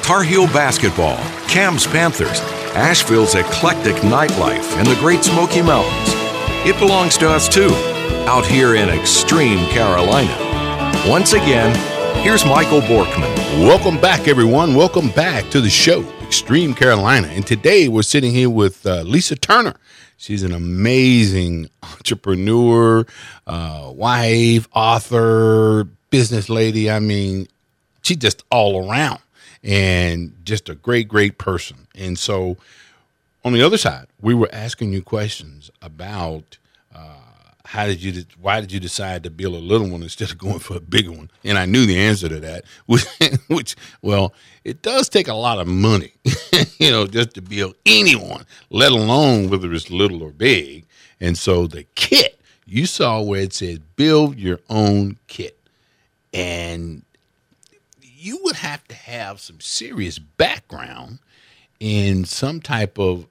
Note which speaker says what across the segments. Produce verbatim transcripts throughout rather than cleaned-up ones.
Speaker 1: Tar Heel basketball, Cam's Panthers, Asheville's eclectic nightlife, and the Great Smoky Mountains. It belongs to us too, out here in extreme Carolina. Once again, here's Michael Borkman.
Speaker 2: Welcome back, everyone. Welcome back to the show, Extreme Carolina. And today we're sitting here with uh, Lisa Turner. She's an amazing entrepreneur, uh, wife, author, business lady. I mean, she's just all around and just a great, great person. And so on the other side, we were asking you questions about uh, how did you, why did you decide to build a little one instead of going for a bigger one? And I knew the answer to that, which, which well, it does take a lot of money, you know, just to build anyone, let alone whether it's little or big. And so the kit, you saw where it said build your own kit. And you would have to have some serious background in some type of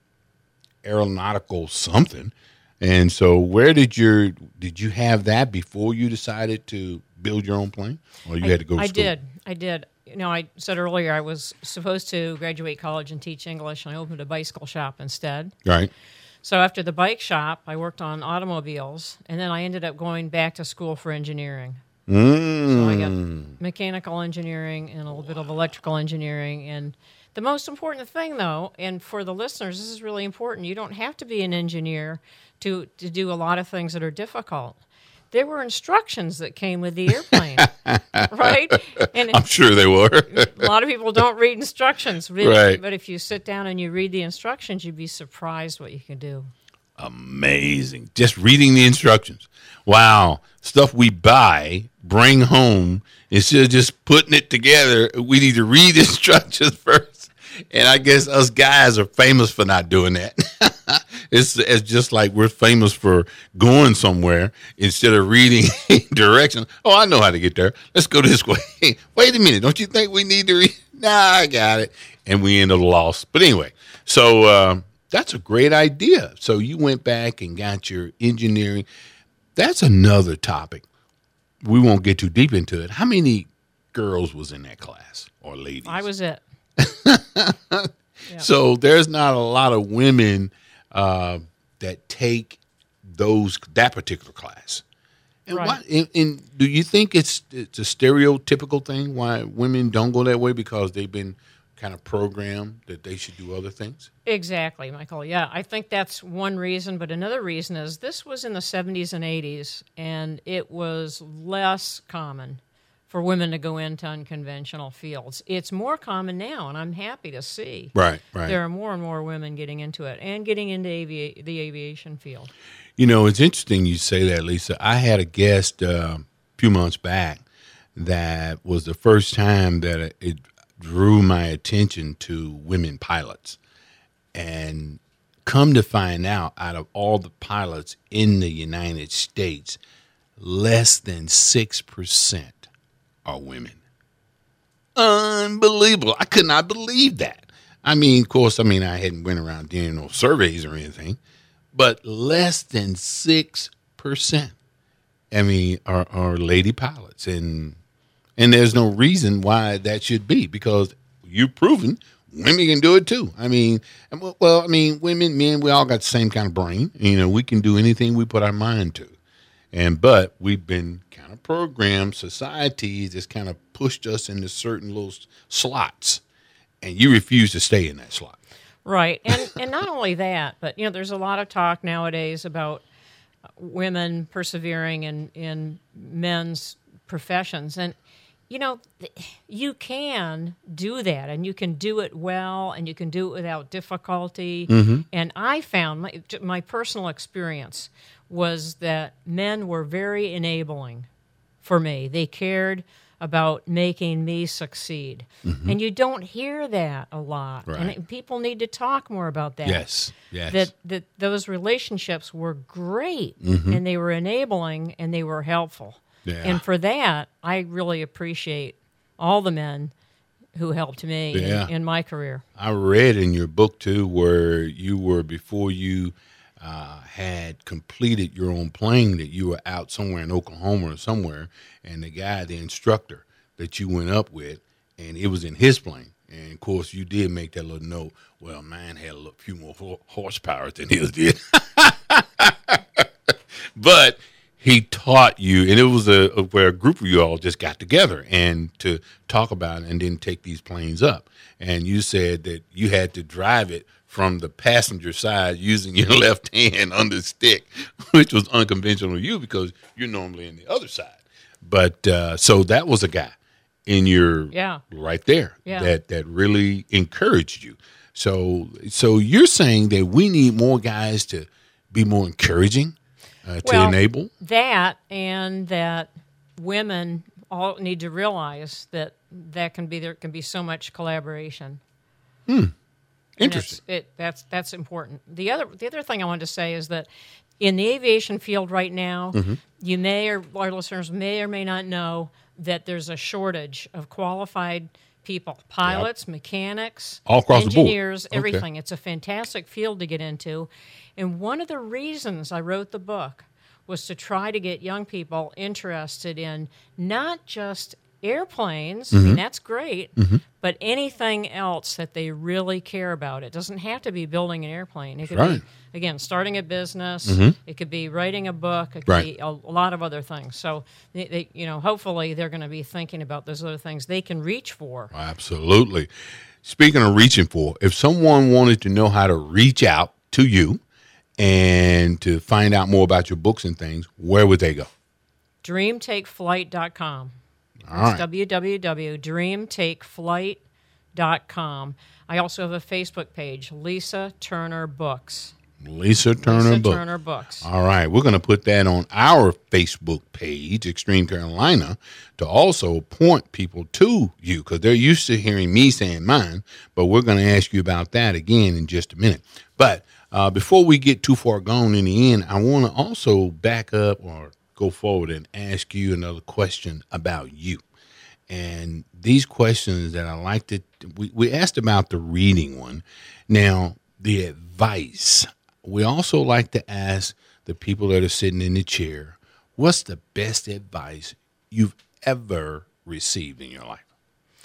Speaker 2: aeronautical something. And so where did your, did you have that before you decided to build your own plane? Or you
Speaker 3: I,
Speaker 2: had to go to
Speaker 3: I
Speaker 2: school?
Speaker 3: did. I did. You know, I said earlier I was supposed to graduate college and teach English, and I opened a bicycle shop instead.
Speaker 2: Right.
Speaker 3: So after the bike shop, I worked on automobiles, and then I ended up going back to school for engineering.
Speaker 2: Mm.
Speaker 3: So I got mechanical engineering and a little bit of electrical engineering. And the most important thing, though, and for the listeners, this is really important, you don't have to be an engineer to, to do a lot of things that are difficult. There were instructions that came with the airplane, right? And
Speaker 2: I'm sure they were.
Speaker 3: a lot of people don't read instructions, but,
Speaker 2: Right.
Speaker 3: but if you sit down and you read the instructions, you'd be surprised what you can do.
Speaker 2: Amazing. Just reading the instructions. Wow. Stuff we buy, bring home, instead of just putting it together, we need to read the instructions first. And I guess us guys are famous for not doing that. it's, it's just like we're famous for going somewhere instead of reading directions. Oh, I know how to get there. Let's go this way. Wait a minute. Don't you think we need to read? Nah, I got it. And we end up lost. But anyway, so uh, that's a great idea. So you went back and got your engineering. That's another topic. We won't get too deep into it. How many girls was in that class or ladies?
Speaker 3: I was it. Yeah.
Speaker 2: So there's not a lot of women uh, that take those that particular class. And,
Speaker 3: Right.
Speaker 2: why, and, and do you think it's it's a stereotypical thing why women don't go that way because they've been kind of programmed that they should do other things?
Speaker 3: Exactly, Michael. Yeah, I think that's one reason. But another reason is this was in the seventies and eighties, and it was less common for women to go into unconventional fields. It's more common now, and I'm happy to see.
Speaker 2: Right, right.
Speaker 3: There are more and more women getting into it and getting into avi- the aviation field.
Speaker 2: You know, it's interesting you say that, Lisa. I had a guest uh, a few months back that was the first time that it drew my attention to women pilots. And come to find out, out of all the pilots in the United States, less than six percent are women. Unbelievable. I could not believe that. I mean, of course, I mean, I hadn't went around doing no surveys or anything, but less than six percent, I mean, are, are lady pilots. And and there's no reason why that should be, because you've proven women can do it too. I mean, well, I mean, women, men, we all got the same kind of brain. You know, we can do anything we put our mind to. And but we've been kind of programmed, society just kind of pushed us into certain little slots, and you refuse to stay in that slot.
Speaker 3: Right, and and not only that, but you know, there's a lot of talk nowadays about women persevering in in men's professions, and you know, you can do that, and you can do it well, and you can do it without difficulty. Mm-hmm. And I found my my personal experience was that men were very enabling for me. They cared about making me succeed. Mm-hmm. And you don't hear that a lot.
Speaker 2: Right.
Speaker 3: And it, people need to talk more about that.
Speaker 2: Yes, yes.
Speaker 3: That, that those relationships were great,
Speaker 2: Mm-hmm.
Speaker 3: and they were enabling, and they were helpful.
Speaker 2: Yeah.
Speaker 3: And for that, I really appreciate all the men who helped me
Speaker 2: Yeah.
Speaker 3: in, in my career.
Speaker 2: I read in your book, too, where you were, before you uh, had completed your own plane, that you were out somewhere in Oklahoma or somewhere, and the guy, the instructor that you went up with, and it was in his plane, And of course, you did make that little note. Well, mine had a little, few more ho- horsepower than his did. But he taught you, and it was a, a where a group of you all just got together and to talk about it and then take these planes up. And you said that you had to drive it from the passenger side using your left hand on the stick, which was unconventional to you because you're normally in the other side. But uh, so that was a guy in your
Speaker 3: yeah.
Speaker 2: right there
Speaker 3: yeah.
Speaker 2: that that really encouraged you. So so you're saying that we need more guys to be more encouraging, uh, to
Speaker 3: well,
Speaker 2: enable
Speaker 3: that, and that women all need to realize that that can be there can be so much collaboration.
Speaker 2: Hmm. Interesting.
Speaker 3: It, that's that's important. The other the other thing I wanted to say is that in the aviation field right now, mm-hmm. you may or our listeners may or may not know that there's a shortage of qualified people, pilots, yep. mechanics,
Speaker 2: all across
Speaker 3: engineers,
Speaker 2: the board.
Speaker 3: everything.
Speaker 2: Okay.
Speaker 3: It's a fantastic field to get into. And one of the reasons I wrote the book was to try to get young people interested in not just airplanes, mm-hmm. I mean, that's great, mm-hmm. but anything else that they really care about. It doesn't have to be building an airplane. It could
Speaker 2: right.
Speaker 3: be, again, starting a business.
Speaker 2: Mm-hmm.
Speaker 3: It could be writing a book. It could
Speaker 2: right.
Speaker 3: be a, a lot of other things. So, they, they, you know, hopefully they're going to be thinking about those other things they can reach for.
Speaker 2: Absolutely. Speaking of reaching for, if someone wanted to know how to reach out to you and to find out more about your books and things, where would they go?
Speaker 3: dream take flight dot com.
Speaker 2: All right.
Speaker 3: w w w dot dream take flight dot com. I also have a Facebook page, Lisa Turner Books.
Speaker 2: Lisa Turner
Speaker 3: Lisa
Speaker 2: Books.
Speaker 3: Turner Books.
Speaker 2: All right. We're going to put that on our Facebook page, Extreme Carolina, to also point people to you because they're used to hearing me saying mine, but we're going to ask you about that again in just a minute. But uh, before we get too far gone in the end, I want to also back up or go forward and ask you another question about you. And these questions that I like to, we, we asked about the reading one. Now, the advice. We also like to ask the people that are sitting in the chair, what's the best advice you've ever received in your life?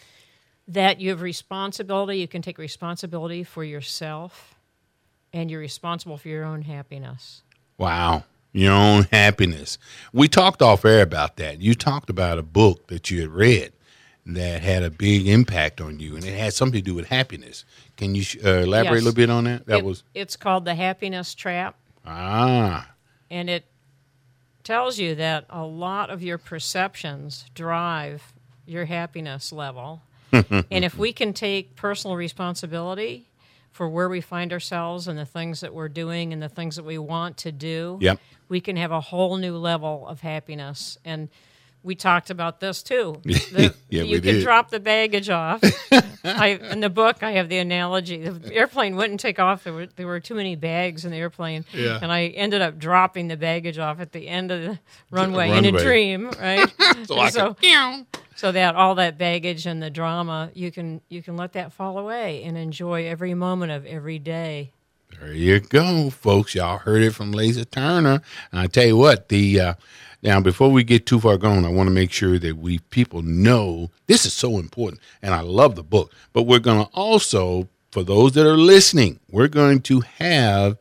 Speaker 3: That you have responsibility. You can take responsibility for yourself, and you're responsible for your own happiness.
Speaker 2: Wow. Your own happiness. We talked off air about that. You talked about a book that you had read that had a big impact on you, and it had something to do with happiness. Can you uh, elaborate
Speaker 3: yes.
Speaker 2: a little bit on that? That
Speaker 3: it,
Speaker 2: was.
Speaker 3: It's called The Happiness Trap.
Speaker 2: Ah.
Speaker 3: And it tells you that a lot of your perceptions drive your happiness level. And if we can take personal responsibility for where we find ourselves and the things that we're doing and the things that we want to do,
Speaker 2: yep.
Speaker 3: we can have a whole new level of happiness. And we talked about this, too. The,
Speaker 2: yeah,
Speaker 3: you
Speaker 2: we
Speaker 3: can
Speaker 2: did.
Speaker 3: drop the baggage off. I, in the book, I have the analogy. The airplane wouldn't take off. There were, there were too many bags in the airplane.
Speaker 2: Yeah.
Speaker 3: And I ended up dropping the baggage off at the end of the runway,
Speaker 2: runway.
Speaker 3: in a dream, right?
Speaker 2: so, I
Speaker 3: so,
Speaker 2: could,
Speaker 3: so that all that baggage and the drama, you can you can let that fall away and enjoy every moment of every day.
Speaker 2: There you go, folks. Y'all heard it from Lisa Turner. And I tell you what, the uh, now before we get too far gone, I want to make sure that we people know this is so important. And I love the book, but we're going to also, for those that are listening, we're going to have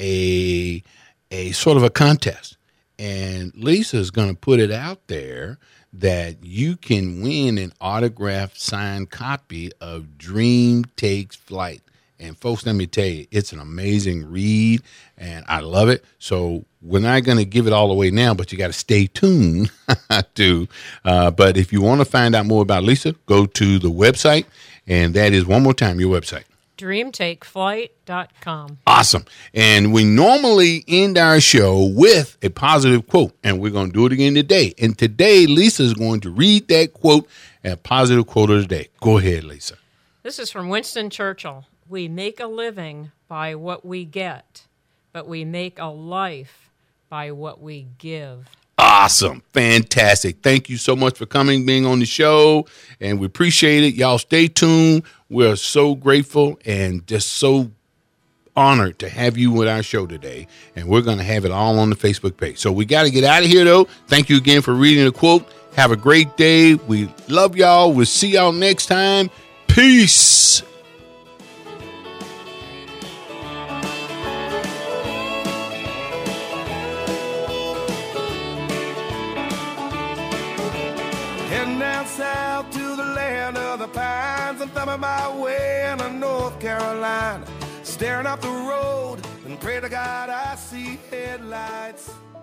Speaker 2: a a sort of a contest, and Lisa's going to put it out there that you can win an autographed signed copy of Dream Takes Flight. And folks, let me tell you, it's an amazing read, and I love it. So we're not going to give it all away now, but you got to stay tuned to. Uh, but if you want to find out more about Lisa, go to the website, and that is, one more time, your website.
Speaker 3: dream take flight dot com.
Speaker 2: Awesome. And we normally end our show with a positive quote, and we're going to do it again today. And today, Lisa is going to read that quote, a positive quote of the day. Go ahead, Lisa.
Speaker 3: This is from Winston Churchill. We make a living by what we get, but we make a life by what we give.
Speaker 2: Awesome. Fantastic. Thank you so much for coming, being on the show, and we appreciate it. Y'all stay tuned. We're so grateful and just so honored to have you with our show today, and we're going to have it all on the Facebook page. So we got to get out of here, though. Thank you again for reading the quote. Have a great day. We love y'all. We'll see y'all next time. Peace.
Speaker 4: Heading down south to the land of the pines. I'm thumbing my way into North Carolina, staring up the road and pray to God I see headlights.